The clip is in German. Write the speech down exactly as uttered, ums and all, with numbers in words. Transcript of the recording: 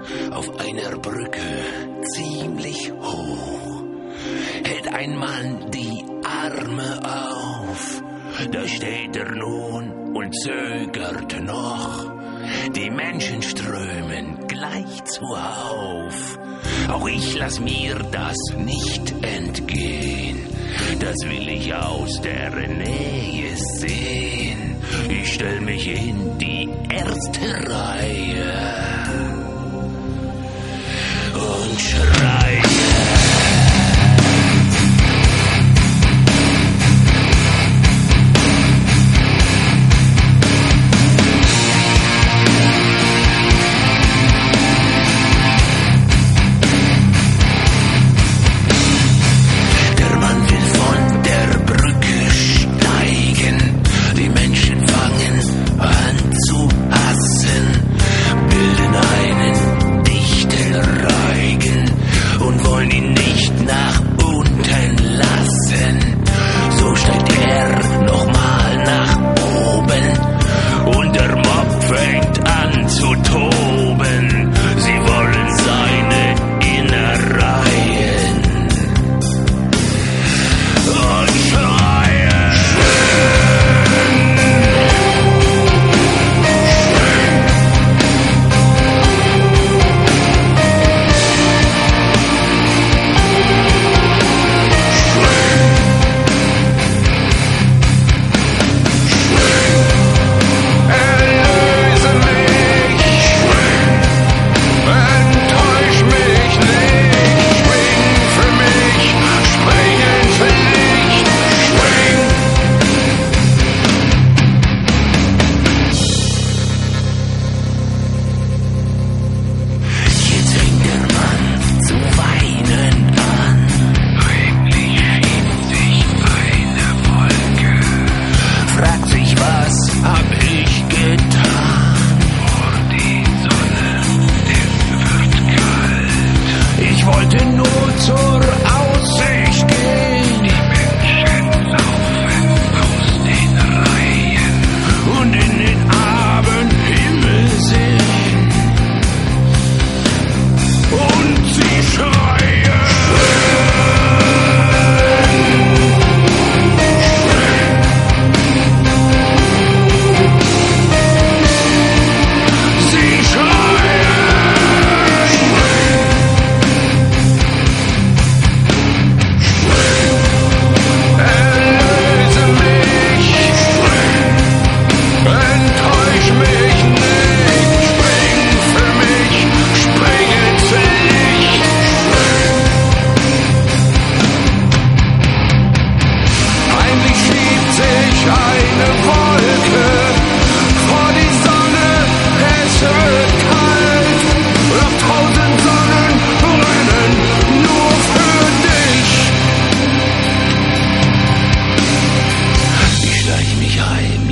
auf einer Brücke, ziemlich hoch, hält ein Mann die Arme auf. Da steht er nun und zögert noch. Die Menschen strömen gleich zuhauf. Auch ich lass mir das nicht entgehen. Das will ich aus der Nähe sehen. Ich stell mich in die erste Reihe und schreie. Heim.